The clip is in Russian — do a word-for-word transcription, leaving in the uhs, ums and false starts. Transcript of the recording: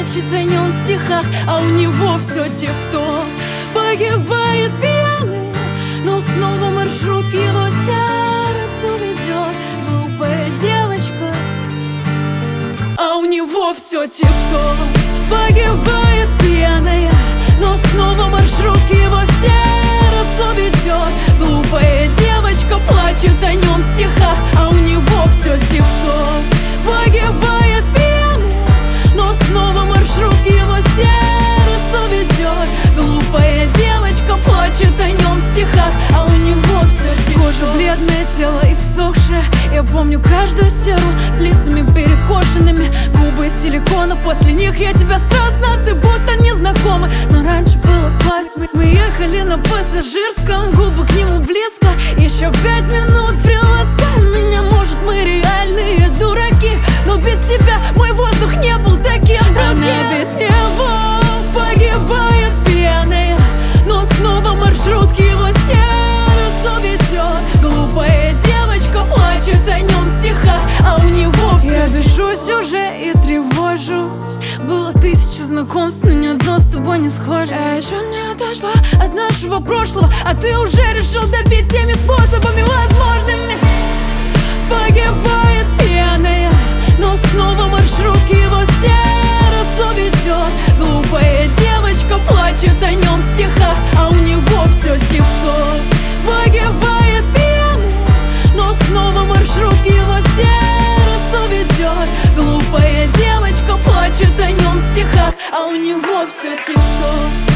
плачет о нем в стихах, а у него все тип-топ. Погибает пьяный, но снова маршрутки его сердце ведет. Глупая девочка, а у него все тип-топ. Погибает пьяная, но снова маршрутки его сердце ведет. Глупая девочка плачет о нем в стихах, а у него все тип-топ. Погибает пьяный, но снова маршрутки его сердце ведет. Глупая девочка плачет о нем в стихах, а у него все тип-топ. Кожа бледное, тело иссохшее. Я помню каждую стеру с лицами перекошенными. Губы силикона, после них я тебя страстно, ты будто незнакомый. Но раньше было классно. Мы ехали на пассажирском, губы к нему близко. Еще пять минут приласкай меня, может мы реальные дураки, но без тебя мой воздух не был таким другим. Она без него погибает пьяная, но снова маршрутки его сердце ведет. Глупая девочка плачет о нем в стихах, а у него все. Я бешусь уже и тревожусь. Было тысячи знакомств, но ни одно с тобой не схоже. Я еще не отошла от нашего прошлого, а ты уже решил добить всеми способами возможными. Погибает пьяная, но снова маршрутки его сердце ведет. Глупая девочка плачет о нем в стихах, а у него все тип-топ. Погибает пьяный, но снова маршрутки его сердце ведет. Глупая девочка плачет о нем в стихах, а у него все тип-топ.